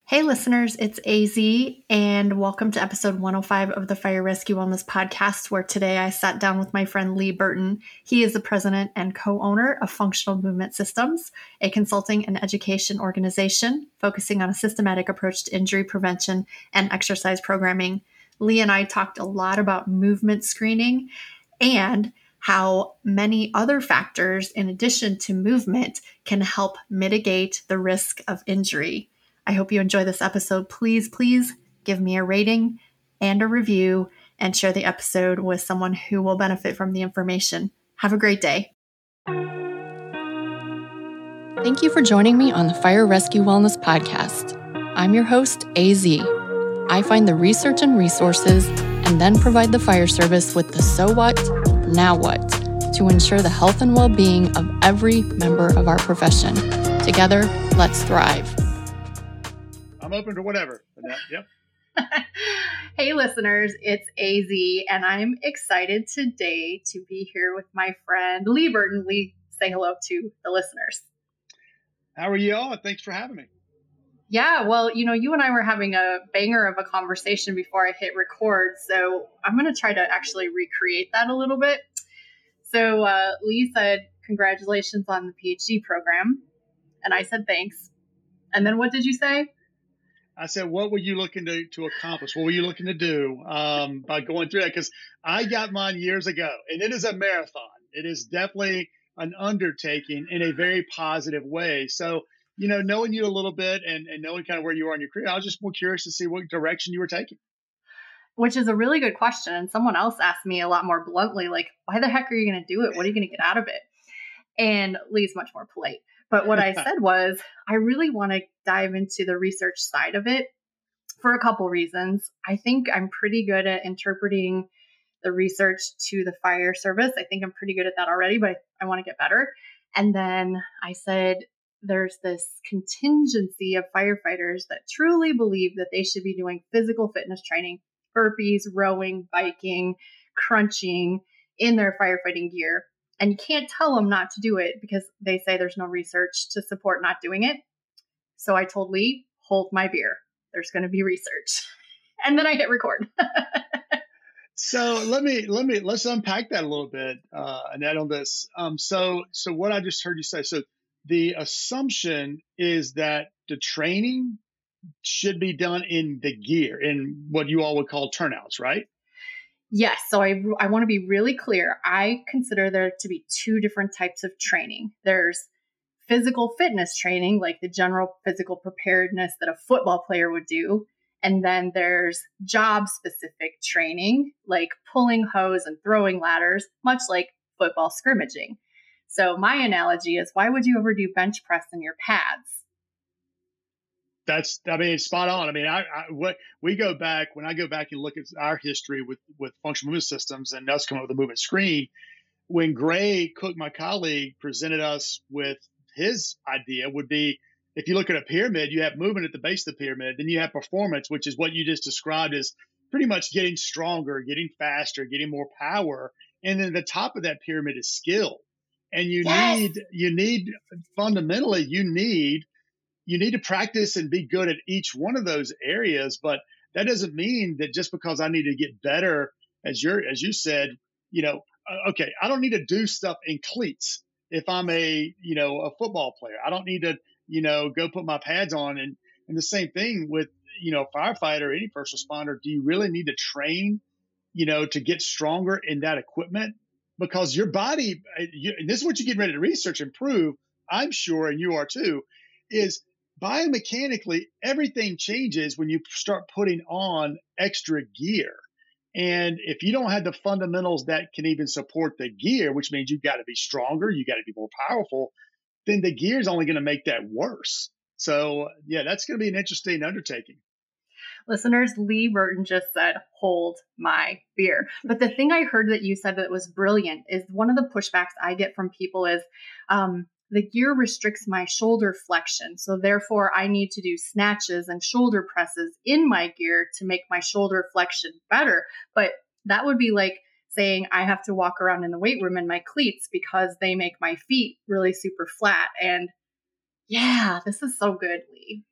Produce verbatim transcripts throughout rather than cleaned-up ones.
Hey listeners, it's A Z and welcome to episode one oh five of the Fire Rescue Wellness Podcast, where today I sat down with my friend Lee Burton. He is the president and co-owner of Functional Movement Systems, a consulting and education organization focusing on a systematic approach to injury prevention and exercise programming. Lee and I talked a lot about movement screening and how many other factors in addition to movement can help mitigate the risk of injury. I hope you enjoy this episode. Please, please give me a rating and a review and share the episode with someone who will benefit from the information. Have a great day. Thank you for joining me on the Fire Rescue Wellness Podcast. I'm your host, A Z. I find the research and resources and then provide the fire service with the so what, now what, to ensure the health and well-being of every member of our profession. Together, let's thrive. I'm open to whatever. Yep. Hey listeners, it's A Z and I'm excited today to be here with my friend Lee Burton. Lee, say hello to the listeners. How are you all? Thanks for having me. Yeah, well, you know, you and I were having a banger of a conversation before I hit record, so I'm going to try to actually recreate that a little bit. So uh, Lee said, congratulations on the PhD program. And I said, thanks. And then what did you say? I said, what were you looking to, to accomplish? What were you looking to do um, by going through that? Because I got mine years ago, and it is a marathon. It is definitely an undertaking in a very positive way. So, you know, knowing you a little bit and, and knowing kind of where you are in your career, I was just more curious to see what direction you were taking. Which is a really good question. And someone else asked me a lot more bluntly, like, why the heck are you going to do it? What are you going to get out of it? And Lee's much more polite. But what I said was, I really want to dive into the research side of it for a couple reasons. I think I'm pretty good at interpreting the research to the fire service. I think I'm pretty good at that already, but I want to get better. And then I said, there's this contingency of firefighters that truly believe that they should be doing physical fitness training, burpees, rowing, biking, crunching in their firefighting gear. And you can't tell them not to do it because they say there's no research to support not doing it. So I told Lee, hold my beer. There's going to be research. And then I hit record. So let me, let me, let's unpack that a little bit, uh, Annette, on this. Um, so, so what I just heard you say, so the assumption is that the training should be done in the gear, in what you all would call turnouts, right? Yes. So I, I want to be really clear. I consider there to be two different types of training. There's physical fitness training, like the general physical preparedness that a football player would do. And then there's job specific training, like pulling hose and throwing ladders, much like football scrimmaging. So my analogy is, why would you ever do bench press in your pads? That's, I mean, it's spot on. I mean, I, I, what we go back, when I go back and look at our history with, with functional movement systems and us coming up with the movement screen, when Gray Cook, my colleague, presented us with his idea would be, if you look at a pyramid, you have movement at the base of the pyramid, then you have performance, which is what you just described as pretty much getting stronger, getting faster, getting more power. And then the top of that pyramid is skill. And you yes. need, you need, fundamentally, you need You need to practice and be good at each one of those areas, but that doesn't mean that just because I need to get better, as you're, as you said, you know, okay, I don't need to do stuff in cleats if I'm a, you know, a football player. I don't need to, you know, go put my pads on. And, and the same thing with, you know, firefighter, any first responder. Do you really need to train, you know, to get stronger in that equipment? Because your body, you, and this is what you're getting ready to research and prove, I'm sure, and you are too, is biomechanically, everything changes when you start putting on extra gear. And if you don't have the fundamentals that can even support the gear, which means you've got to be stronger, you got to be more powerful, then the gear is only going to make that worse. So yeah, that's going to be an interesting undertaking. Listeners, Lee Burton just said, hold my beer. But the thing I heard that you said that was brilliant is one of the pushbacks I get from people is, um, the gear restricts my shoulder flexion. So therefore I need to do snatches and shoulder presses in my gear to make my shoulder flexion better. But that would be like saying I have to walk around in the weight room in my cleats because they make my feet really super flat. And yeah, this is so good, Lee.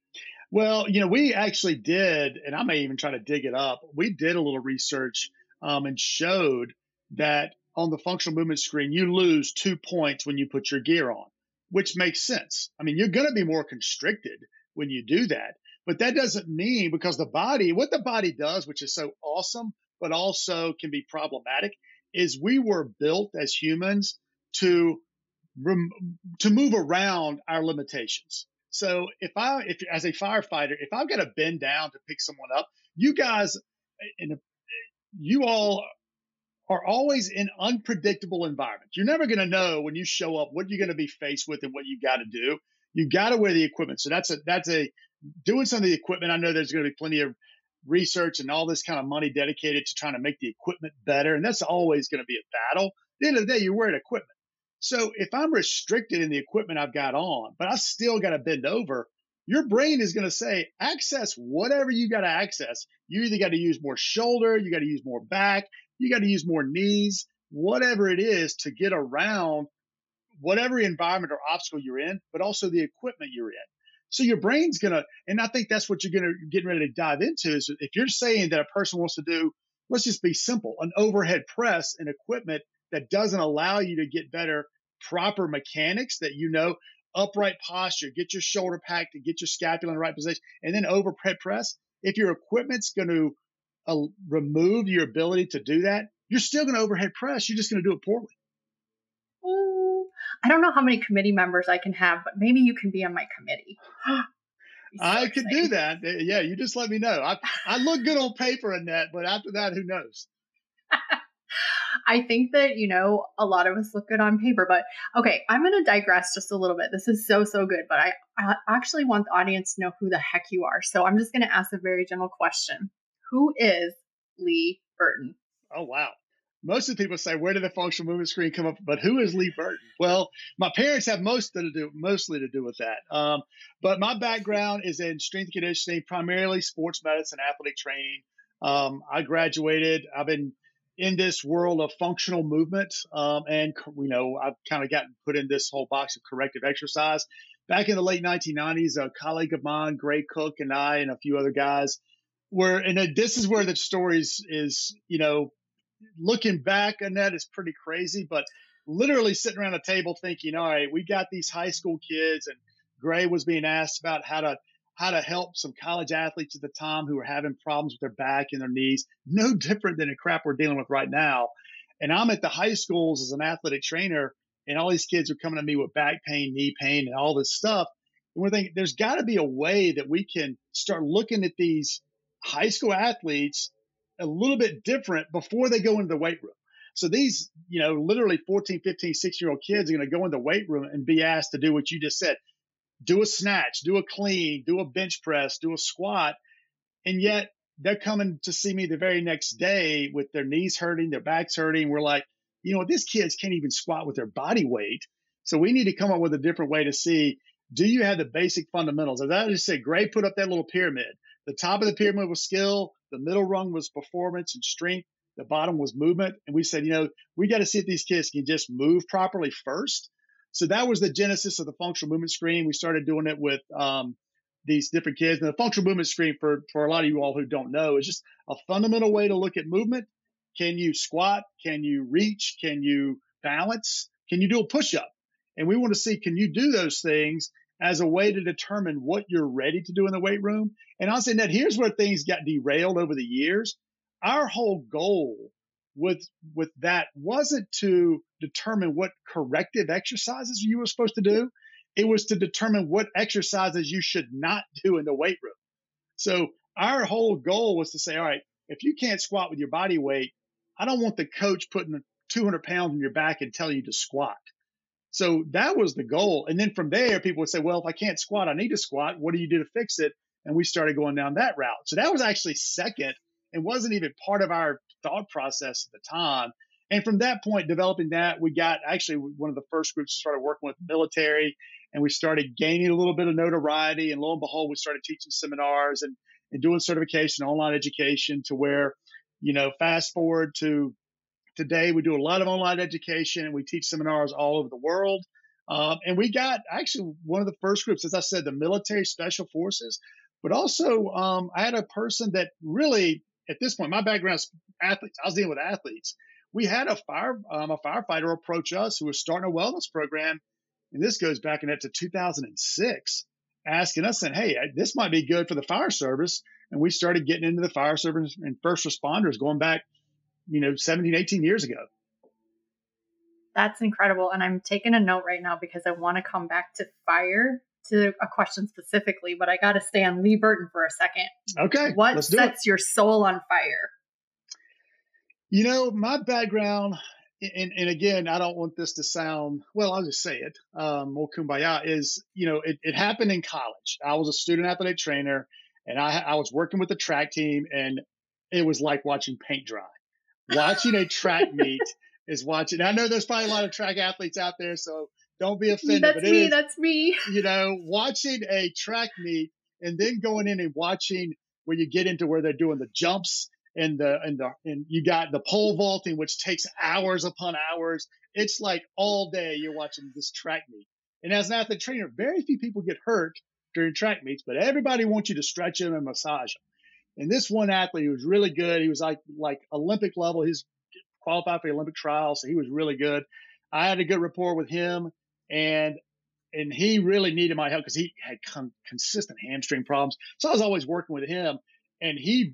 Well, you know, we actually did, and I may even try to dig it up. We did a little research um, and showed that on the functional movement screen, you lose two points when you put your gear on, which makes sense. I mean, you're going to be more constricted when you do that. But that doesn't mean because the body, what the body does, which is so awesome, but also can be problematic, is we were built as humans to rem- to move around our limitations. So if I, if as a firefighter, if I've got to bend down to pick someone up, you guys, in you all are always in unpredictable environments. You're never going to know when you show up what you're going to be faced with and what you got to do. You got to wear the equipment. So that's a that's a doing some of the equipment. I know there's going to be plenty of research and all this kind of money dedicated to trying to make the equipment better, and that's always going to be a battle. At the end of the day, you're wearing equipment. So if I'm restricted in the equipment I've got on, but I still got to bend over, your brain is going to say, access whatever you got to access. You either got to use more shoulder, you got to use more back, you got to use more knees, whatever it is to get around whatever environment or obstacle you're in, but also the equipment you're in. So your brain's going to, and I think that's what you're going to get ready to dive into is if you're saying that a person wants to do, let's just be simple, an overhead press and equipment that doesn't allow you to get better proper mechanics that you know, upright posture, get your shoulder packed and get your scapula in the right position, and then overhead press. If your equipment's going to uh, remove your ability to do that, you're still going to overhead press. You're just going to do it poorly. Ooh, I don't know how many committee members I can have, but maybe you can be on my committee. So I could exciting. do that. Yeah, you just let me know. I I look good on paper in that, but after that, who knows? I think that, you know, a lot of us look good on paper, but okay, I'm going to digress just a little bit. This is so, so good, but I, I actually want the audience to know who the heck you are. So I'm just going to ask a very general question. Who is Lee Burton? Oh, wow. Most of the people say, where did the functional movement screen come up? But who is Lee Burton? Well, my parents have most to do, mostly to do with that. Um, but my background is in strength and conditioning, primarily sports medicine, athletic training. Um, I graduated. I've been in this world of functional movement. Um, and, you know, I've kind of gotten put in this whole box of corrective exercise. Back in the late nineteen nineties, a colleague of mine, Gray Cook, and I, and a few other guys were, and this is where the stories is, you know, looking back on that is pretty crazy, but literally sitting around a table thinking, all right, we got these high school kids, and Gray was being asked about how to how to help some college athletes at the time who were having problems with their back and their knees, no different than the crap we're dealing with right now. And I'm at the high schools as an athletic trainer, and all these kids are coming to me with back pain, knee pain, and all this stuff. And we're thinking there's got to be a way that we can start looking at these high school athletes a little bit different before they go into the weight room. So these, you know, literally fourteen, fifteen, sixteen year old kids are going to go in the weight room and be asked to do what you just said. Do a snatch, do a clean, do a bench press, do a squat. And yet they're coming to see me the very next day with their knees hurting, their backs hurting. We're like, you know, these kids can't even squat with their body weight. So we need to come up with a different way to see, do you have the basic fundamentals? As I just said, Gray put up that little pyramid. The top of the pyramid was skill. The middle rung was performance and strength. The bottom was movement. And we said, you know, we got to see if these kids can just move properly first. So that was the genesis of the functional movement screen. We started doing it with um, these different kids. And the functional movement screen, for, for a lot of you all who don't know, is just a fundamental way to look at movement. Can you squat? Can you reach? Can you balance? Can you do a push-up? And we want to see, can you do those things as a way to determine what you're ready to do in the weight room? And I'll say that here's where things got derailed over the years. Our whole goal with with that wasn't to determine what corrective exercises you were supposed to do. It was to determine what exercises you should not do in the weight room. So our whole goal was to say, all right, if you can't squat with your body weight, I don't want the coach putting two hundred pounds on your back and telling you to squat. So that was the goal. And then from there, people would say, well, if I can't squat, I need to squat. What do you do to fix it? And we started going down that route. So that was actually second and wasn't even part of our thought process at the time. And from that point, developing that, we got actually one of the first groups started working with the military, and we started gaining a little bit of notoriety. And lo and behold, we started teaching seminars and, and doing certification, online education, to where, you know, fast forward to today, we do a lot of online education, and we teach seminars all over the world. Um, and we got actually one of the first groups, as I said, the military special forces. But also, um, I had a person that really, at this point, my background is athletes. I was dealing with athletes. We had a fire, um, a firefighter approach us who was starting a wellness program, and this goes back into two thousand six, asking us, saying, "Hey, this might be good for the fire service." And we started getting into the fire service and first responders going back, you know, seventeen, eighteen years ago. That's incredible. And I'm taking a note right now because I want to come back to fire, to a question specifically, but I got to stay on Lee Burton for a second. Okay. What let's do sets it. your soul on fire? You know, my background, and, and again, I don't want this to sound, well, I'll just say it, um, more kumbaya, is, you know, it, it happened in college. I was a student athletic trainer, and I, I was working with the track team, and it was like watching paint dry. Watching a track meet is watching. I know there's probably a lot of track athletes out there, so don't be offended. That's but it me. is, That's me. You know, watching a track meet and then going in and watching where you get into where they're doing the jumps and the and the and you got the pole vaulting, which takes hours upon hours. It's like all day you're watching this track meet. And as an athlete trainer, very few people get hurt during track meets, but everybody wants you to stretch them and massage them. And this one athlete, he was really good. He was like like Olympic level. He's qualified for the Olympic trials, so he was really good. I had a good rapport with him, and and he really needed my help because he had con- consistent hamstring problems. So I was always working with him, and he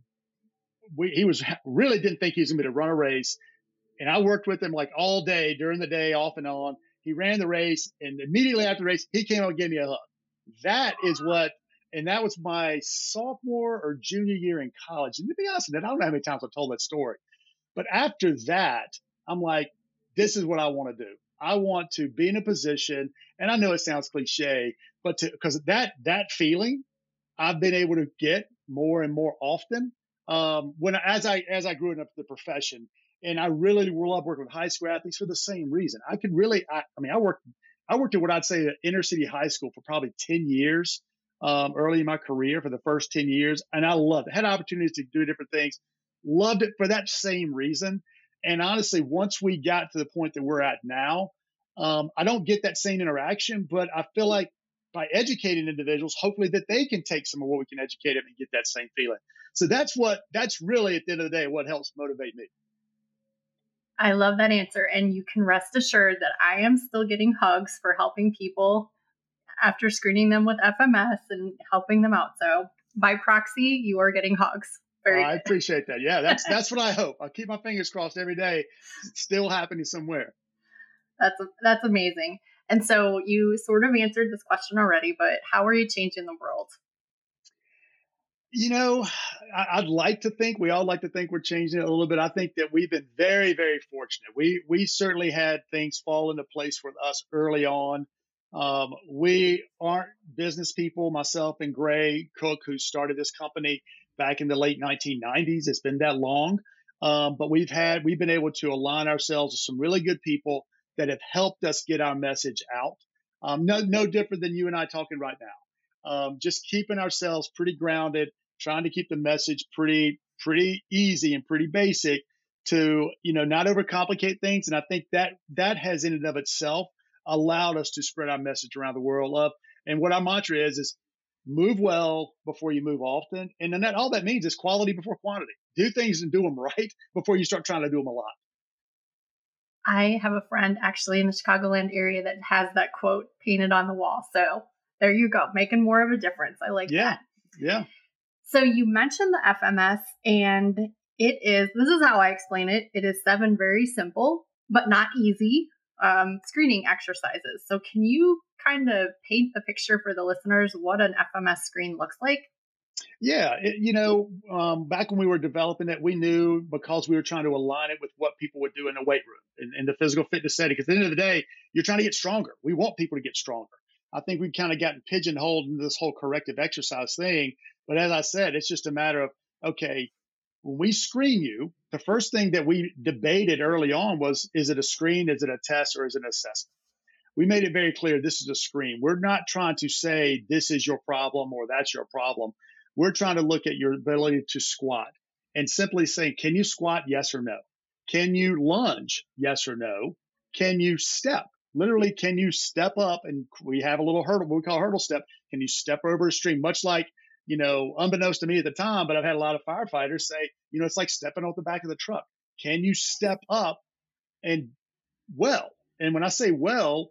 we, he was really didn't think he was going to be able to run a race. And I worked with him like all day during the day, off and on. He ran the race, and immediately after the race, he came out and gave me a hug. That is what. And that was my sophomore or junior year in college. And to be honest, I don't know how many times I've told that story. But after that, I'm like, this is what I want to do. I want to be in a position, and I know it sounds cliche, but to because that that feeling I've been able to get more and more often um, when as I as I grew up the profession, and I really love working with high school athletes for the same reason. I could really, I, I mean, I worked I worked at what I'd say an inner city high school for probably ten years. Um, early in my career for the first ten years. And I loved it. Had opportunities to do different things. Loved it for that same reason. And honestly, once we got to the point that we're at now, um, I don't get that same interaction, but I feel like by educating individuals, hopefully that they can take some of what we can educate them and get that same feeling. So that's what, that's really at the end of the day, what helps motivate me. I love that answer. And you can rest assured that I am still getting hugs for helping people after screening them with F M S and helping them out. So by proxy, you are getting hugs. Very I good. appreciate that. Yeah, that's that's what I hope. I keep my fingers crossed every day. It's still happening somewhere. That's that's amazing. And so you sort of answered this question already, but how are you changing the world? You know, I'd like to think, we all like to think we're changing it a little bit. I think that we've been very, very fortunate. We we certainly had things fall into place for us early on. Um, we aren't business people, myself and Gray Cook, who started this company back in the late nineteen nineties. It's been that long. Um, but we've had, we've been able to align ourselves with some really good people that have helped us get our message out. Um, no, no different than you and I talking right now. Um, just keeping ourselves pretty grounded, trying to keep the message pretty, pretty easy and pretty basic to, you know, not overcomplicate things. And I think that that has in and of itself allowed us to spread our message around the world of, and what our mantra is, is move well before you move often. And then that, all that means is quality before quantity. Do things and do them right before you start trying to do them a lot. I have a friend actually in the Chicagoland area that has that quote painted on the wall. So there you go, making more of a difference. I like yeah, that. Yeah. So you mentioned the F M S, and it is, this is how I explain it. It is seven very simple, but not easy um, screening exercises. So can you kind of paint the picture for the listeners what an F M S screen looks like? Yeah. It, you know, um, back when we were developing it, we knew because we were trying to align it with what people would do in the weight room and in the physical fitness setting. Because at the end of the day, you're trying to get stronger. We want people to get stronger. I think we've kind of gotten pigeonholed into this whole corrective exercise thing. But as I said, it's just a matter of, okay, when we screen you, the first thing that we debated early on was, is it a screen, is it a test, or is it an assessment? We made it very clear this is a screen. We're not trying to say this is your problem or that's your problem. We're trying to look at your ability to squat and simply say, can you squat? Yes or no. Can you lunge? Yes or no. Can you step? Literally, can you step up? And we have a little hurdle, what we call a hurdle step. Can you step over a stream? Much like you know, unbeknownst to me at the time, but I've had a lot of firefighters say, you know, it's like stepping off the back of the truck. Can you step up and well? And when I say well,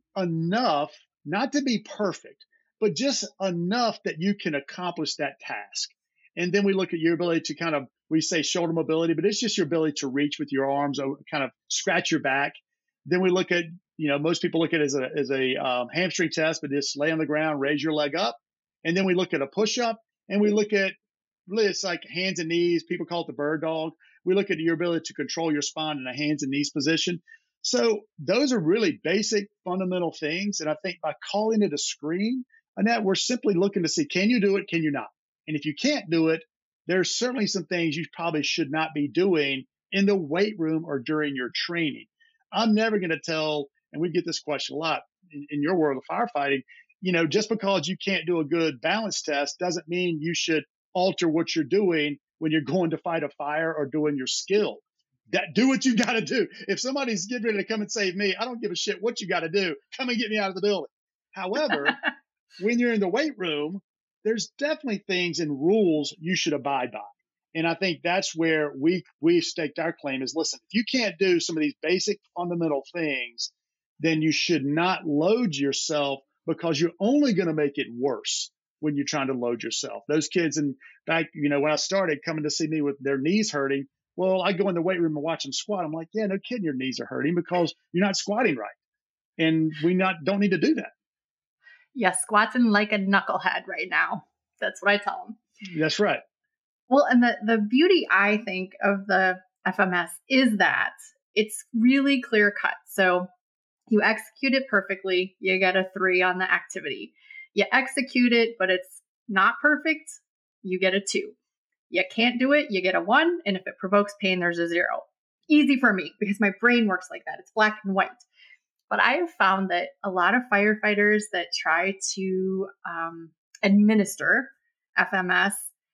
enough, not to be perfect, but just enough that you can accomplish that task. And then we look at your ability to kind of, we say shoulder mobility, but it's just your ability to reach with your arms, or kind of scratch your back. Then we look at, you know, most people look at it as a, as a um, hamstring test, but just lay on the ground, raise your leg up. And then we look at a push up, and we look at, really, it's like hands and knees. People call it the bird dog. We look at your ability to control your spine in a hands and knees position. So those are really basic, fundamental things. And I think by calling it a screen, Annette, we're simply looking to see, can you do it? Can you not? And if you can't do it, there's certainly some things you probably should not be doing in the weight room or during your training. I'm never going to tell, and we get this question a lot in, in your world of firefighting, you know, just because you can't do a good balance test doesn't mean you should alter what you're doing when you're going to fight a fire or doing your skill. That do what you got to do. If somebody's getting ready to come and save me, I don't give a shit what you got to do. Come and get me out of the building. However, when you're in the weight room, there's definitely things and rules you should abide by. And I think that's where we we've staked our claim is, listen, if you can't do some of these basic fundamental things, then you should not load yourself, because you're only going to make it worse when you're trying to load yourself. Those kids, in fact, you know, when I started coming to see me with their knees hurting, well, I go in the weight room and watch them squat. I'm like, yeah, no kidding, your knees are hurting because you're not squatting right. And we not don't need to do that. Yeah, squatting like a knucklehead right now. That's what I tell them. That's right. Well, and the, the beauty, I think, of the F M S is that it's really clear cut. So you execute it perfectly, you get a three on the activity. You execute it, but it's not perfect, you get a two. You can't do it, you get a one. And if it provokes pain, there's a zero. Easy for me because my brain works like that. It's black and white. But I have found that a lot of firefighters that try to um, administer F M S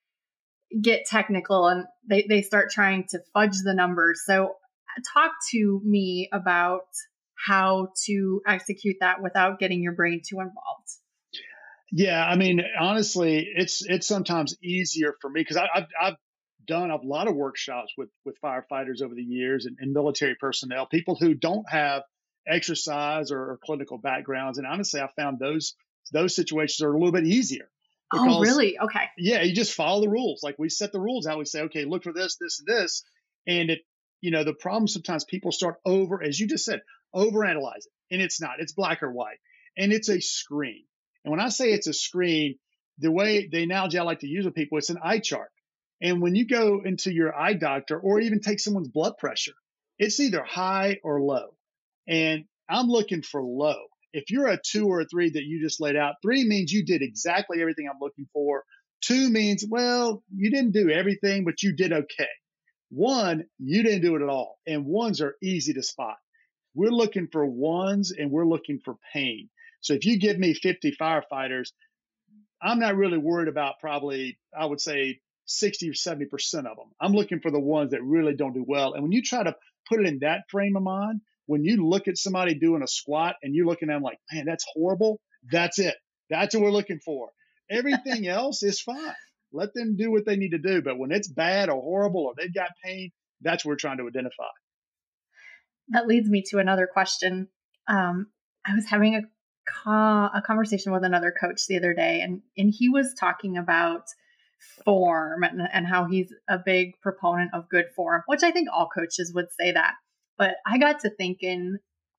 get technical, and they, they start trying to fudge the numbers. So talk to me about how to execute that without getting your brain too involved. Yeah, I mean, honestly, it's it's sometimes easier for me because I've I've done a lot of workshops with with firefighters over the years, and, and military personnel, people who don't have exercise or, or clinical backgrounds, and honestly, I found those those situations are a little bit easier. Because, oh, really? Okay. Yeah, you just follow the rules. Like we set the rules out. We say, okay, look for this, this, and this, and it. You know, the problem sometimes people start over, as you just said, overanalyze it, and it's not. It's black or white, and it's a screen. And when I say it's a screen, the way the analogy I like to use with people, it's an eye chart. And when you go into your eye doctor or even take someone's blood pressure, it's either high or low. And I'm looking for low. If you're a two or a three that you just laid out, three means you did exactly everything I'm looking for. Two means, well, you didn't do everything, but you did okay. One, you didn't do it at all. And ones are easy to spot. We're looking for ones, and we're looking for pain. So if you give me fifty firefighters, I'm not really worried about probably, I would say, sixty or seventy percent of them. I'm looking for the ones that really don't do well. And when you try to put it in that frame of mind, when you look at somebody doing a squat and you're looking at them like, man, that's horrible, that's it. That's what we're looking for. Everything else is fine. Let them do what they need to do. But when it's bad or horrible or they've got pain, that's what we're trying to identify. That leads me to another question. Um, I was having a a conversation with another coach the other day, and, and he was talking about form and, and how he's a big proponent of good form, which I think all coaches would say that. But I got to thinking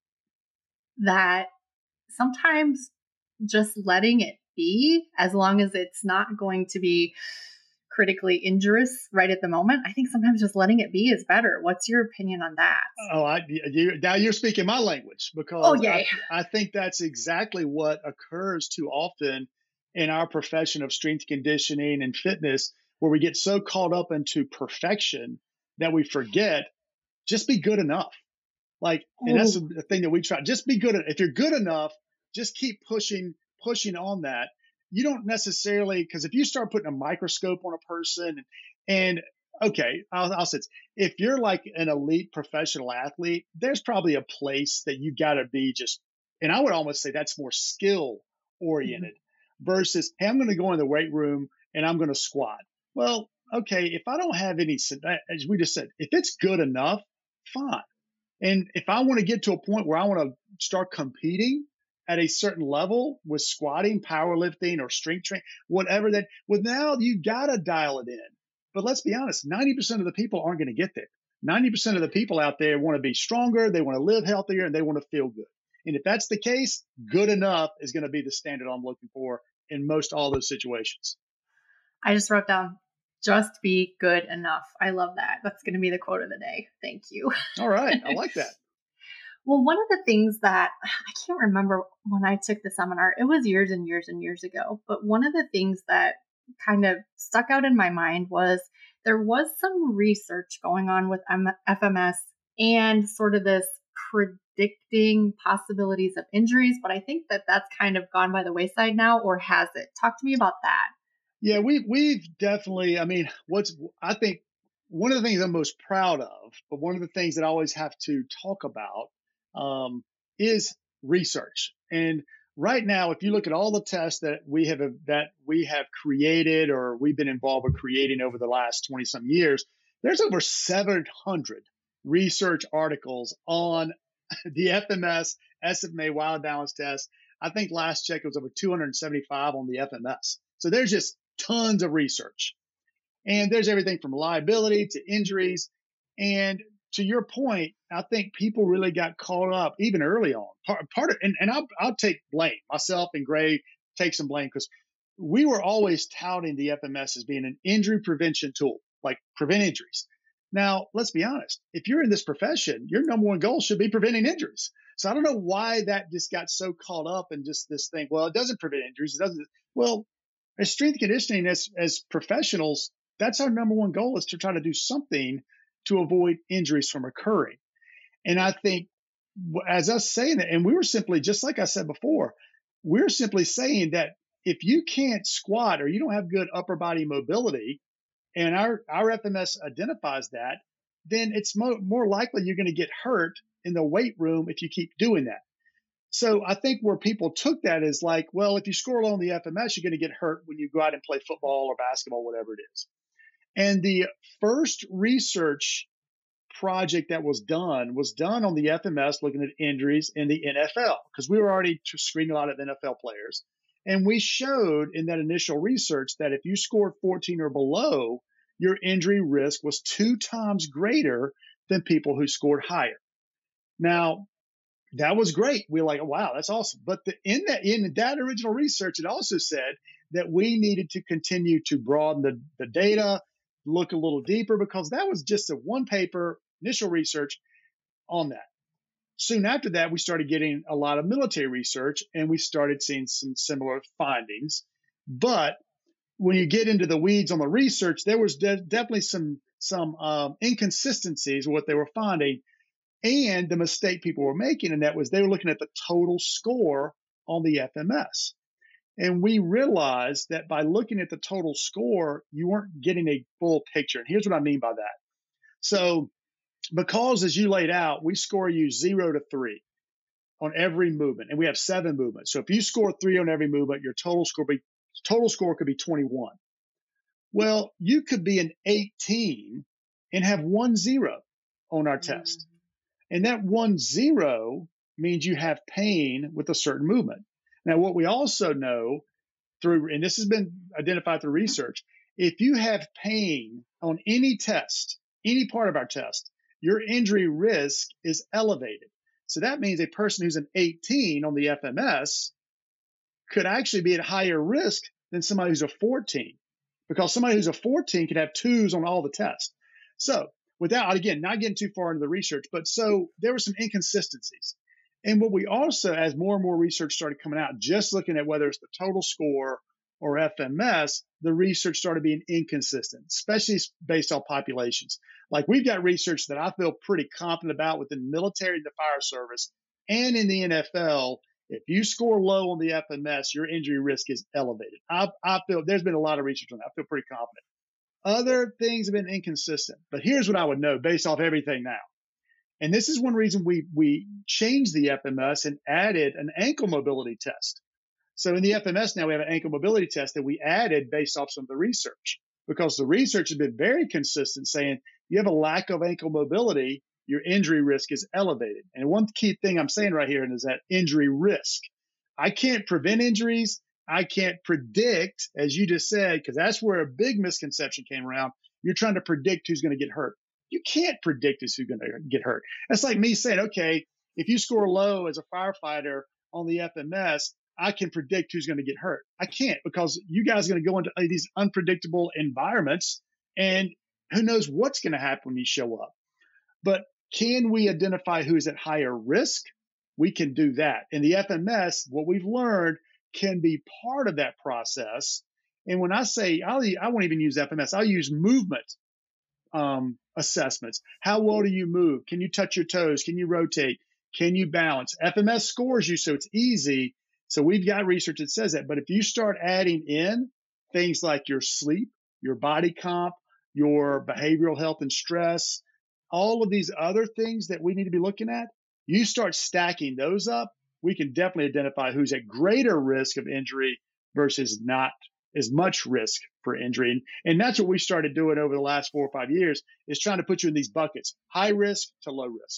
that sometimes just letting it be, as long as it's not going to be critically injurious right at the moment, I think sometimes just letting it be is better. What's your opinion on that? Oh, I, you, now you're speaking my language, because oh, yay. I, I think that's exactly what occurs too often in our profession of strength conditioning and fitness, where we get so caught up into perfection that we forget just be good enough. Like, Ooh. And that's the thing that we try. Just be good. If you're good enough, just keep pushing, pushing on that. You don't necessarily, because if you start putting a microscope on a person, and okay, I'll, I'll say this, if you're like an elite professional athlete, there's probably a place that you got to be just, and I would almost say that's more skill oriented mm-hmm. versus, hey, I'm going to go in the weight room and I'm going to squat. Well, okay, if I don't have any, as we just said, if it's good enough, fine. And if I want to get to a point where I want to start competing at a certain level with squatting, powerlifting, or strength training, whatever that, well, now you got to dial it in. But let's be honest, ninety percent of the people aren't going to get there. ninety percent of the people out there want to be stronger, they want to live healthier, and they want to feel good. And if that's the case, good enough is going to be the standard I'm looking for in most all those situations. I just wrote down, just be good enough. I love that. That's going to be the quote of the day. Thank you. All right. I like that. Well, one of the things that I can't remember when I took the seminar, it was years and years and years ago, but one of the things that kind of stuck out in my mind was there was some research going on with F M S and sort of this predicting possibilities of injuries, but I think that that's kind of gone by the wayside now, or has it? Talk to me about that. Yeah, we've we've definitely. I mean, what's I think one of the things I'm most proud of, but one of the things that I always have to talk about um, is research. And right now, if you look at all the tests that we have that we have created or we've been involved with creating over the last twenty some years, there's over seven hundred research articles on the F M S, S M A wild balance test. I think last check it was over two hundred seventy-five on the F M S. So there's just tons of research. And there's everything from liability to injuries. And to your point, I think people really got caught up even early on. Part, part of, and, and I'll, I'll take blame. Myself and Gray take some blame because we were always touting the F M S as being an injury prevention tool, like prevent injuries. Now, let's be honest. If you're in this profession, your number one goal should be preventing injuries. So I don't know why that just got so caught up in just this thing. Well, it doesn't prevent injuries. It doesn't. Well, as strength conditioning, as, as professionals, that's our number one goal is to try to do something to avoid injuries from occurring. And I think as us saying that, and we were simply, just like I said before, we're simply saying that if you can't squat or you don't have good upper body mobility, and our, our F M S identifies that, then it's mo- more likely you're going to get hurt in the weight room if you keep doing that. So I think where people took that is like, well, if you score low on the F M S, you're going to get hurt when you go out and play football or basketball, whatever it is. And the first research project that was done was done on the F M S, looking at injuries in the N F L, because we were already screening a lot of N F L players. And we showed in that initial research that if you scored fourteen or below, your injury risk was two times greater than people who scored higher. Now, that was great. We were like, wow, that's awesome. But the, in that in that original research, it also said that we needed to continue to broaden the, the data, look a little deeper, because that was just a one paper initial research on that. Soon after that, we started getting a lot of military research, and we started seeing some similar findings. But when you get into the weeds on the research, there was de- definitely some some um, inconsistencies with what they were finding. And the mistake people were making, and that was they were looking at the total score on the F M S. And we realized that by looking at the total score, you weren't getting a full picture. And here's what I mean by that. So because as you laid out, we score you zero to three on every movement, and we have seven movements. So if you score three on every movement, your total score be total score could be twenty-one. Well, you could be an eighteen and have one zero on our mm-hmm. test. And that one zero means you have pain with a certain movement. Now, what we also know through, and this has been identified through research, if you have pain on any test, any part of our test, your injury risk is elevated. So that means a person who's an eighteen on the F M S could actually be at higher risk than somebody who's a fourteen, because somebody who's a fourteen could have twos on all the tests. So without, again, not getting too far into the research, but so there were some inconsistencies. And what we also, as more and more research started coming out, just looking at whether it's the total score or F M S, the research started being inconsistent, especially based on populations. Like we've got research that I feel pretty confident about within the military and the fire service and in the N F L. If you score low on the F M S, your injury risk is elevated. I, I feel there's been a lot of research on that. I feel pretty confident. Other things have been inconsistent, but here's what I would know based off everything now. And this is one reason we we changed the F M S and added an ankle mobility test. So in the F M S now we have an ankle mobility test that we added based off some of the research, because the research has been very consistent saying you have a lack of ankle mobility, your injury risk is elevated. And one key thing I'm saying right here is that injury risk. I can't prevent injuries. I can't predict, as you just said, because that's where a big misconception came around. You're trying to predict who's going to get hurt. You can't predict who's going to get hurt. That's like me saying, okay, if you score low as a firefighter on the F M S, I can predict who's going to get hurt. I can't, because you guys are going to go into these unpredictable environments, and who knows what's going to happen when you show up. But can we identify who's at higher risk? We can do that. In the F M S, what we've learned can be part of that process. And when I say, I'll, I won't even use F M S, I'll use movement um, assessments. How well do you move? Can you touch your toes? Can you rotate? Can you balance? F M S scores you, so it's easy. So we've got research that says that. But if you start adding in things like your sleep, your body comp, your behavioral health and stress, all of these other things that we need to be looking at, you start stacking those up, we can definitely identify who's at greater risk of injury versus not as much risk for injury. And, and that's what we started doing over the last four or five years, is trying to put you in these buckets, high risk to low risk.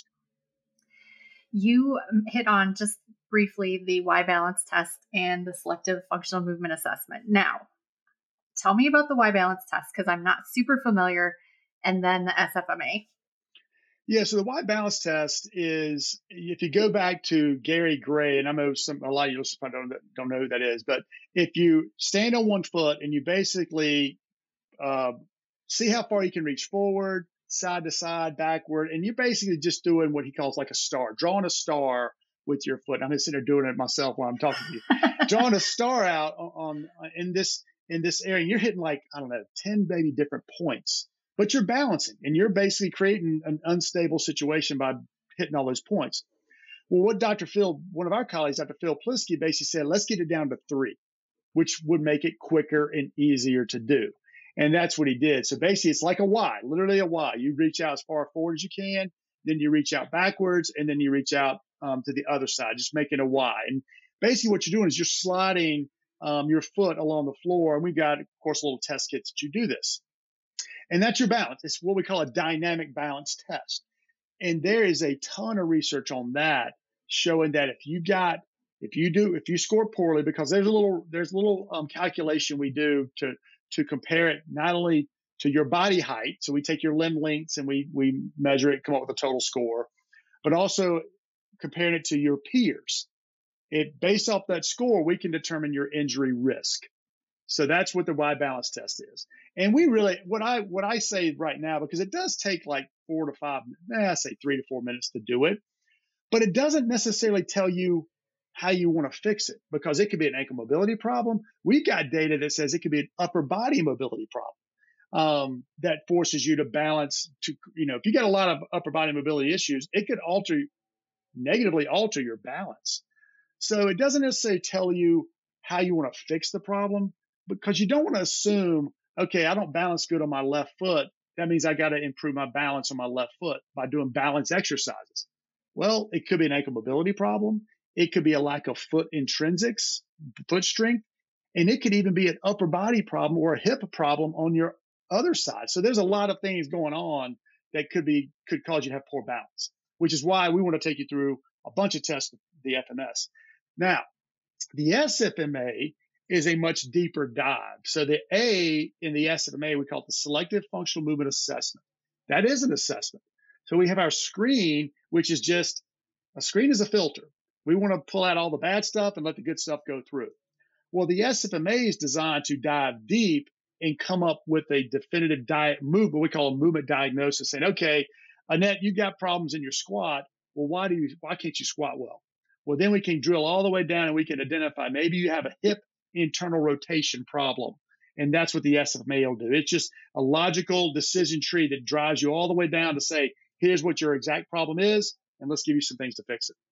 You hit on just briefly the Y-Balance test and the selective functional movement assessment. Now, tell me about the Y-Balance test, because I'm not super familiar, and then the S F M A. Yeah, so the Y-Balance test is, if you go back to Gary Gray, and I know some a lot of you listeners don't, don't know who that is, but if you stand on one foot and you basically uh, see how far you can reach forward, side to side, backward, and you're basically just doing what he calls like a star, drawing a star with your foot. I'm just sitting there doing it myself while I'm talking to you, drawing a star out on, on in this in this area. And you're hitting like, I don't know, ten maybe different points, but you're balancing and you're basically creating an unstable situation by hitting all those points. Well, what Doctor Phil, one of our colleagues, Doctor Phil Plisky, basically said, let's get it down to three, which would make it quicker and easier to do. And that's what he did. So basically, it's like a Y, literally a Y. You reach out as far forward as you can, then you reach out backwards, and then you reach out um, to the other side, just making a Y. And basically what you're doing is you're sliding um, your foot along the floor. And we've got, of course, little test kits that you do this. And that's your balance. It's what we call a dynamic balance test. And there is a ton of research on that showing that if you got, if you do, if you score poorly, because there's a little, there's a little um, calculation we do to, to compare it not only to your body height. So we take your limb lengths and we, we measure it, come up with a total score, but also comparing it to your peers. It based off that score, we can determine your injury risk. So that's what the Y-Balance test is. And we really, what I what I say right now, because it does take like four to five, eh, I say three to four minutes to do it, but it doesn't necessarily tell you how you want to fix it, because it could be an ankle mobility problem. We've got data that says it could be an upper body mobility problem um, that forces you to balance. To you know, if you got a lot of upper body mobility issues, it could alter, negatively alter your balance. So it doesn't necessarily tell you how you want to fix the problem, because you don't want to assume, okay, I don't balance good on my left foot. That means I got to improve my balance on my left foot by doing balance exercises. Well, it could be an ankle mobility problem. It could be a lack of foot intrinsics, foot strength, and it could even be an upper body problem or a hip problem on your other side. So there's a lot of things going on that could be could cause you to have poor balance, which is why we want to take you through a bunch of tests with the F M S. Now, the S F M A is a much deeper dive. So the A in the S F M A, we call it the Selective Functional Movement Assessment. That is an assessment. So we have our screen, which is just, a screen is a filter. We want to pull out all the bad stuff and let the good stuff go through. Well, the S F M A is designed to dive deep and come up with a definitive diet move, what we call a movement diagnosis, saying, okay, Annette, you got problems in your squat. Well, why do you, why can't you squat well? Well, then we can drill all the way down and we can identify, maybe you have a hip internal rotation problem. And that's what the S F M A will do. It's just a logical decision tree that drives you all the way down to say, here's what your exact problem is, and let's give you some things to fix it.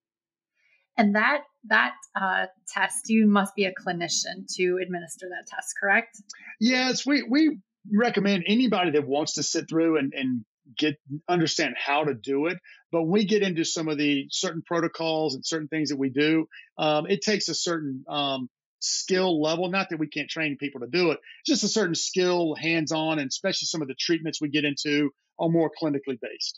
And that that uh, test, you must be a clinician to administer that test, correct? Yes, we, we recommend anybody that wants to sit through and, and get understand how to do it. But when we get into some of the certain protocols and certain things that we do, um, it takes a certain um, skill level. Not that we can't train people to do it, just a certain skill, hands on, and especially some of the treatments we get into are more clinically based.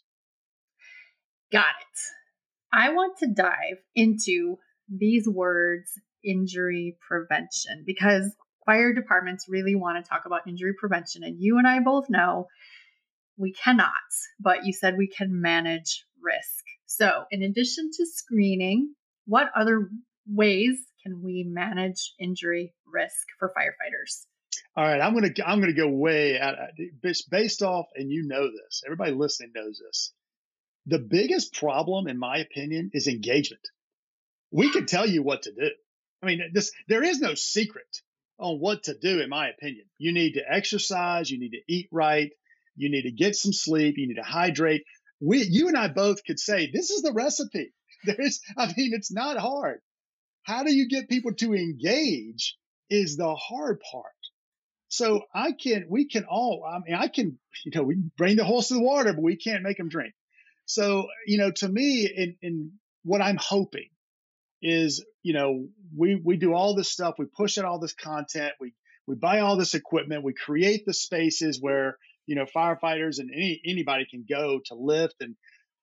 Got it. I want to dive into these words, injury prevention, because fire departments really want to talk about injury prevention. And you and I both know we cannot, but you said we can manage risk. So, in addition to screening, what other ways can we manage injury risk for firefighters? All right, I'm gonna I'm gonna go way out based off, and you know this. Everybody listening knows this. The biggest problem, in my opinion, is engagement. We can tell you what to do. I mean, this there is no secret on what to do, in my opinion. You need to exercise, you need to eat right, you need to get some sleep, you need to hydrate. We, you and I both could say this is the recipe. There is, I mean, it's not hard. How do you get people to engage is the hard part. So I can, we can all, I mean, I can, you know, we can bring the horse to the water, but we can't make them drink. So, you know, to me, in, in what I'm hoping is, you know, we we do all this stuff, we push out all this content, we we buy all this equipment, we create the spaces where, you know, firefighters and any anybody can go to lift, and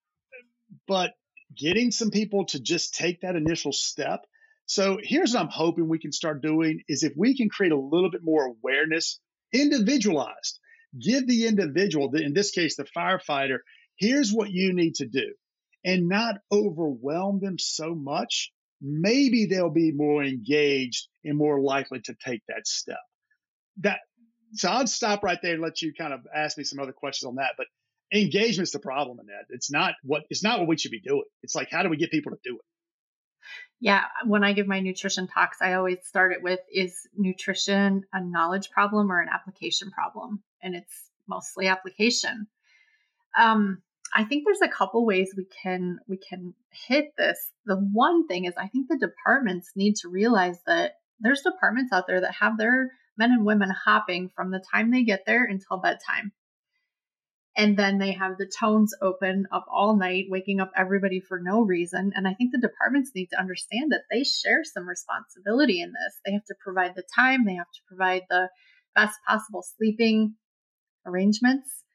but getting some people to just take that initial step. So here's what I'm hoping we can start doing is if we can create a little bit more awareness, individualized, give the individual, in this case, the firefighter, here's what you need to do, and not overwhelm them so much. Maybe they'll be more engaged and more likely to take that step. That so I'll stop right there and let you kind of ask me some other questions on that. But engagement's the problem in that. It's not what it's not what we should be doing. It's like, how do we get people to do it? Yeah, when I give my nutrition talks, I always start it with, is nutrition a knowledge problem or an application problem? And it's mostly application. Um, I think there's a couple ways we can we can hit this. The one thing is I think the departments need to realize that there's departments out there that have their men and women hopping from the time they get there until bedtime. And then they have the tones open up all night, waking up everybody for no reason. And I think the departments need to understand that they share some responsibility in this. They have to provide the time, they have to provide the best possible sleeping arrangements.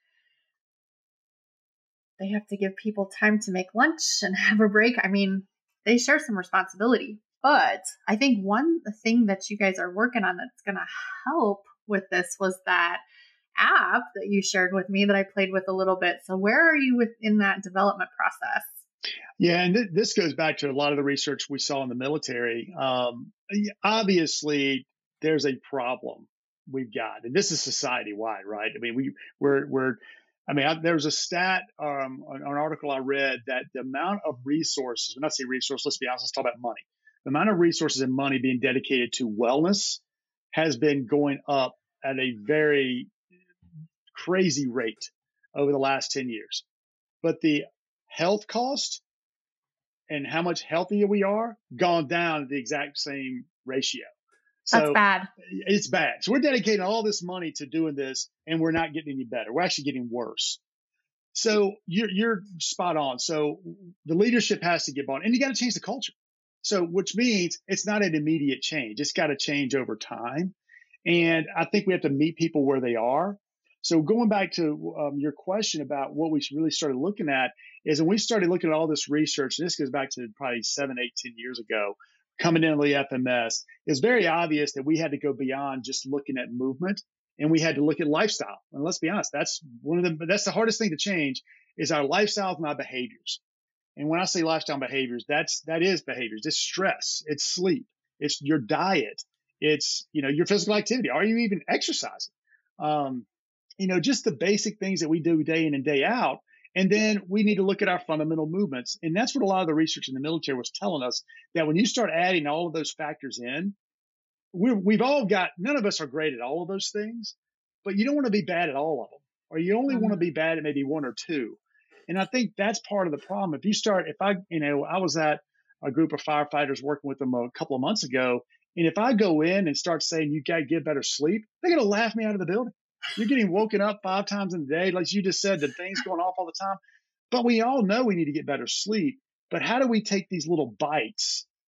They have to give people time to make lunch and have a break. I mean, they share some responsibility. But I think one thing that you guys are working on that's going to help with this was that app that you shared with me that I played with a little bit. So where are you within that development process? Yeah, and th- this goes back to a lot of the research we saw in the military. Um, obviously, there's a problem we've got, and this is society wide, right? I mean, we we're we're. I mean, I, there was a stat, um, an, an article I read that the amount of resources, when I say resource, let's be honest, let's talk about money. The amount of resources and money being dedicated to wellness has been going up at a very crazy rate over the last ten years. But the health cost and how much healthier we are gone down at the exact same ratio. So That's bad. It's bad. So we're dedicating all this money to doing this, and we're not getting any better. We're actually getting worse. So you're you're spot on. So the leadership has to get bought, and you got to change the culture. So which means it's not an immediate change. It's got to change over time. And I think we have to meet people where they are. So going back to um, your question about what we really started looking at is when we started looking at all this research, and this goes back to probably seven, eight, ten years ago, coming into the F M S, it's very obvious that we had to go beyond just looking at movement, and we had to look at lifestyle. And let's be honest, that's one of the that's the hardest thing to change is our lifestyles and our behaviors. And when I say lifestyle behaviors, that's that is behaviors. It's stress, it's sleep, it's your diet, it's you know your physical activity. Are you even exercising? Um, you know, just the basic things that we do day in and day out. And then we need to look at our fundamental movements. And that's what a lot of the research in the military was telling us, that when you start adding all of those factors in, we're, we've all got, none of us are great at all of those things, but you don't want to be bad at all of them, or you only mm-hmm. want to be bad at maybe one or two. And I think that's part of the problem. If you start, if I, you know, I was at a group of firefighters working with them a couple of months ago, and if I go in and start saying you got to get better sleep, they're going to laugh me out of the building. You're getting woken up five times in the day, like you just said, the things going off all the time. But we all know we need to get better sleep. But how do we take these little bites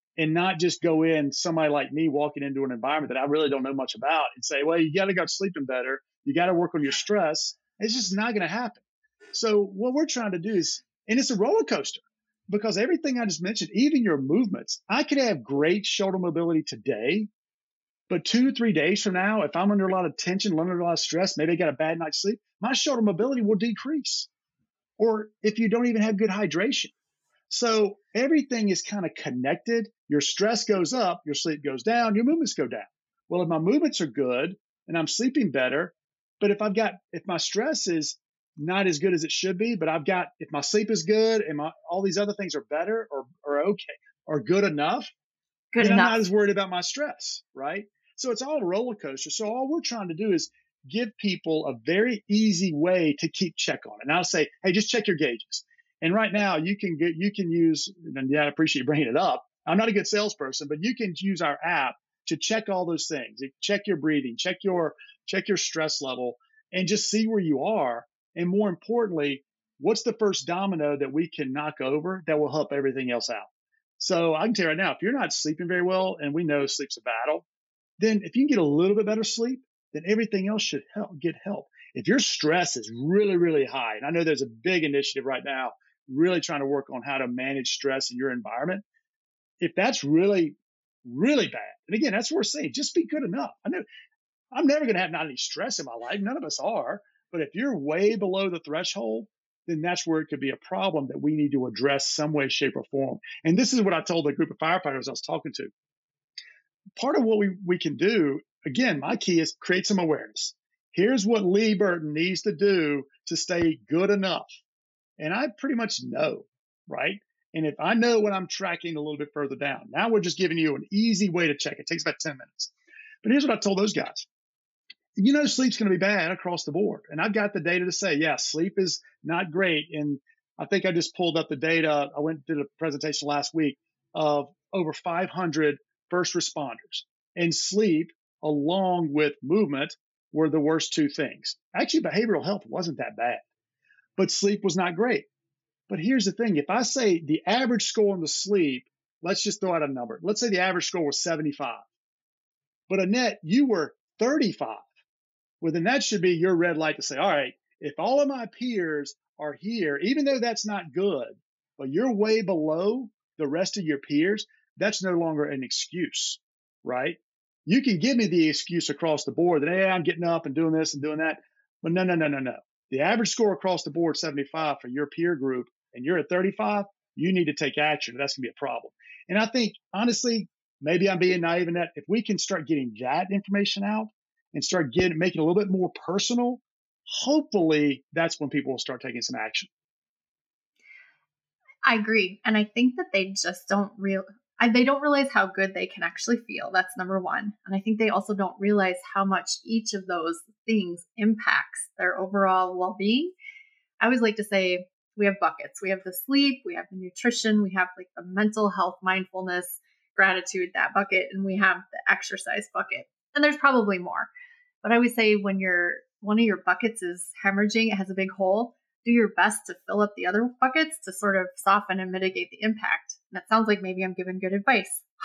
and not just go in, somebody like me walking into an environment that I really don't know much about and say, well, you got to go sleeping better. You got to work on your stress. It's just not going to happen. So what we're trying to do is, and it's a roller coaster because everything I just mentioned, even your movements, I could have great shoulder mobility today, but two or three days from now, if I'm under a lot of tension, under a lot of stress, maybe I got a bad night's sleep, my shoulder mobility will decrease. Or if you don't even have good hydration. So everything is kind of connected. Your stress goes up, your sleep goes down, your movements go down. Well, if my movements are good and I'm sleeping better, but if I've got, if my stress is not as good as it should be, but I've got, if my sleep is good and my, all these other things are better or, or okay, or good enough, Good then enough. I'm not as worried about my stress, right? So it's all a roller coaster. So all we're trying to do is give people a very easy way to keep check on it. And I'll say, hey, just check your gauges. And right now you can get, you can use, and yeah, I appreciate you bringing it up. I'm not a good salesperson, but you can use our app to check all those things. Check your breathing, check your, check your stress level, and just see where you are. And more importantly, what's the first domino that we can knock over that will help everything else out? So I can tell you right now, if you're not sleeping very well, and we know sleep's a battle, then if you can get a little bit better sleep, then everything else should help, get help. If your stress is really, really high, and I know there's a big initiative right now, really trying to work on how to manage stress in your environment. If that's really, really bad, and again, that's what we're saying, just be good enough. I know I'm never going to have not any stress in my life. None of us are. But if you're way below the threshold, then that's where it could be a problem that we need to address some way, shape, or form. And this is what I told the group of firefighters I was talking to. Part of what we, we can do, again, my key is create some awareness. Here's what Lee Burton needs to do to stay good enough. And I pretty much know, right? And if I know when I'm tracking a little bit further down, now we're just giving you an easy way to check. It takes about ten minutes. But here's what I told those guys. You know, sleep's going to be bad across the board. And I've got the data to say, yeah, sleep is not great. And I think I just pulled up the data. I went and did a presentation last week of over five hundred first responders. And sleep, along with movement, were the worst two things. Actually, behavioral health wasn't that bad, but sleep was not great. But here's the thing. If I say the average score on the sleep, let's just throw out a number. Let's say the average score was seventy-five. But Annette, you were thirty-five. Well, then that should be your red light to say, all right, if all of my peers are here, even though that's not good, but you're way below the rest of your peers, that's no longer an excuse, right? You can give me the excuse across the board that, hey, I'm getting up and doing this and doing that. But no, no, no, no, no. The average score across the board, seventy-five for your peer group, and you're at thirty-five, you need to take action. That's going to be a problem. And I think, honestly, maybe I'm being naive in that if we can start getting that information out, and start getting making it a little bit more personal, hopefully that's when people will start taking some action. I agree. And I think that they just don't real they don't realize how good they can actually feel. That's number one. And I think they also don't realize how much each of those things impacts their overall well-being. I always like to say we have buckets. We have the sleep, we have the nutrition, we have like the mental health, mindfulness, gratitude, that bucket, and we have the exercise bucket. And there's probably more. But I would say when your one of your buckets is hemorrhaging, it has a big hole, do your best to fill up the other buckets to sort of soften and mitigate the impact. And that sounds like maybe I'm giving good advice.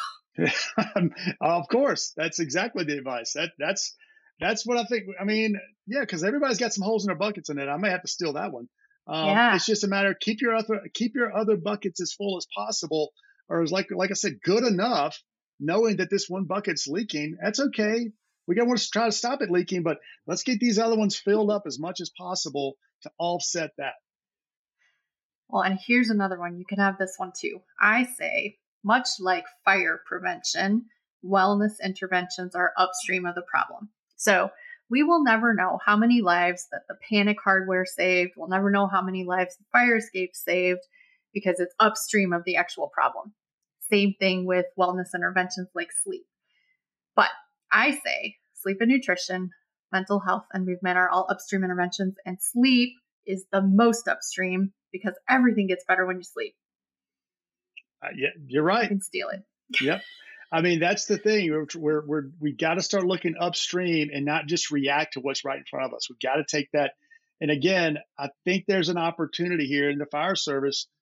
Of course, that's exactly the advice. That that's that's what I think. I mean, yeah, because everybody's got some holes in their buckets in it. I may have to steal that one. Um, yeah. It's just a matter of keep your other keep your other buckets as full as possible, or as like like I said, good enough. Knowing that this one bucket's leaking, that's okay. We got to want to try to stop it leaking, but let's get these other ones filled up as much as possible to offset that. Well, and here's another one. You can have this one too. I say, much like fire prevention, wellness interventions are upstream of the problem. So we will never know how many lives that the panic hardware saved. We'll never know how many lives the fire escape saved because it's upstream of the actual problem. Same thing with wellness interventions like sleep. But I say sleep and nutrition, mental health, and movement are all upstream interventions, and sleep is the most upstream because everything gets better when you sleep. Uh, yeah, you're right. You can steal it. Yep. I mean, that's the thing. We're, we're, we're we got to start looking upstream and not just react to what's right in front of us. We got to take that. And again, I think there's an opportunity here in the fire service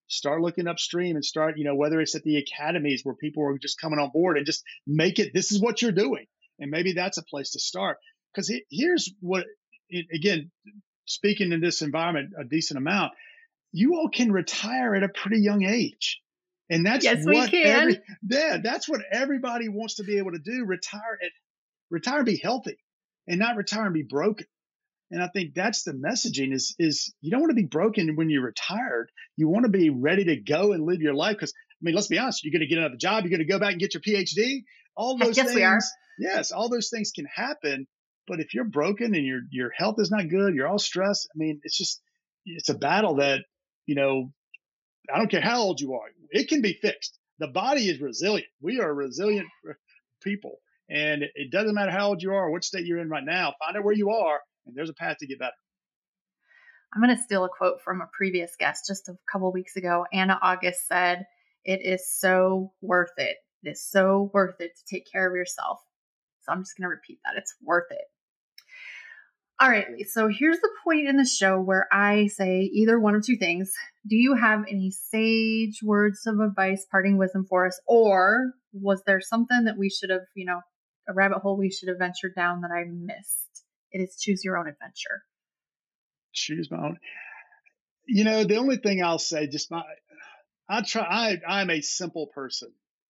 start looking upstream and start, you know, whether it's at the academies where people are just coming on board, and just make it, this is what you're doing. And maybe that's a place to start. Because here's what, it, again, speaking in this environment a decent amount, you all can retire at a pretty young age. And that's yes, what we can. every, yeah, that's what everybody wants to be able to do. Retire at retire and be healthy, and not retire and be broken. And I think that's the messaging is, is you don't want to be broken when you're retired. You want to be ready to go and live your life. Because, I mean, let's be honest, you're going to get another job. You're going to go back and get your P H D. All those yes, things. We are. Yes, all those things can happen. But if you're broken and your your health is not good, you're all stressed. I mean, it's just, it's a battle that, you know, I don't care how old you are, it can be fixed. The body is resilient. We are resilient people. And it doesn't matter how old you are or what state you're in right now. Find out where you are, and there's a path to get better. I'm going to steal a quote from a previous guest just a couple of weeks ago. Anna August said, "It is so worth it. It is so worth it to take care of yourself." So I'm just going to repeat that. It's worth it. All right, Lee. So here's the point in the show where I say either one of two things. Do you have any sage words of advice, parting wisdom for us? Or was there something that we should have, you know, a rabbit hole we should have ventured down that I missed? It is choose your own adventure. Choose my own. You know, the only thing I'll say, just my, I try, I, I'm a simple person.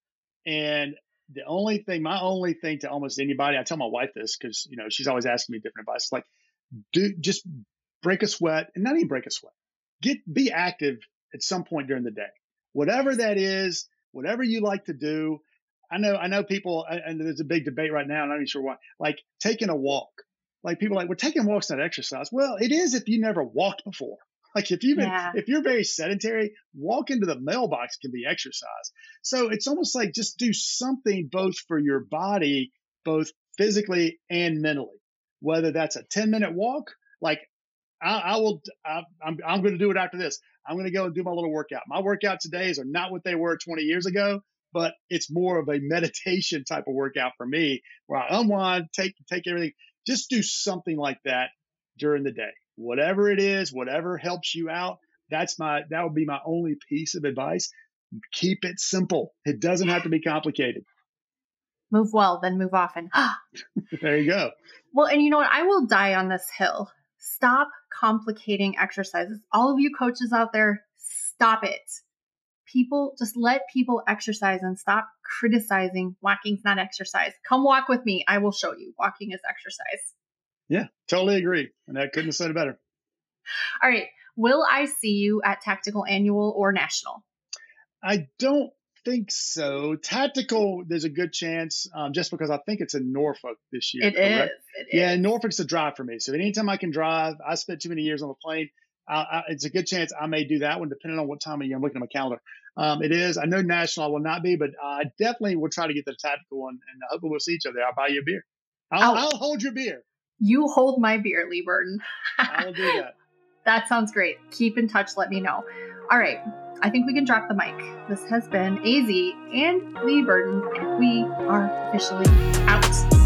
And the only thing, my only thing to almost anybody, I tell my wife this because, you know, she's always asking me different advice. Like, do just break a sweat, and not even break a sweat. Get, be active at some point during the day. Whatever that is, whatever you like to do. I know, I know people, and there's a big debate right now, I'm not even sure why, like taking a walk. Like people are like, well, taking walks not exercise. Well, it is if you never walked before. Like if you've been, yeah. if you're very sedentary, walking to the mailbox can be exercise. So it's almost like just do something both for your body, both physically and mentally. Whether that's a ten minute walk, like I, I will, I, I'm, I'm going to do it after this. I'm going to go and do my little workout. My workout todays are not what they were twenty years ago, but it's more of a meditation type of workout for me, where I unwind, take take everything. Just do something like that during the day. Whatever it is, whatever helps you out, that's my, that would be my only piece of advice. Keep it simple. It doesn't have to be complicated. Move well, then move often. There you go. Well, and you know what? I will die on this hill. Stop complicating exercises. All of you coaches out there, stop it. People, just let people exercise and stop criticizing walking's not exercise. Come walk with me. I will show you. Walking is exercise. Yeah, totally agree. And I couldn't have said it better. All right. Will I see you at Tactical Annual or National? I don't think so. Tactical, there's a good chance, um, just because I think it's in Norfolk this year. It correct? is. It yeah, is. Norfolk's a drive for me. So anytime I can drive, I spent too many years on the plane. I, I, it's a good chance I may do that one, depending on what time of year. I'm looking at my calendar. Um, it is. I know National I will not be, but I definitely will try to get the Tactical one, and I hope we'll see each other. I'll buy you a beer. I'll, I'll hold your beer. You hold my beer, Lee Burton. I will do that. That sounds great. Keep in touch. Let me know. All right. I think we can drop the mic. This has been A Z and Lee Burton, and we are officially out.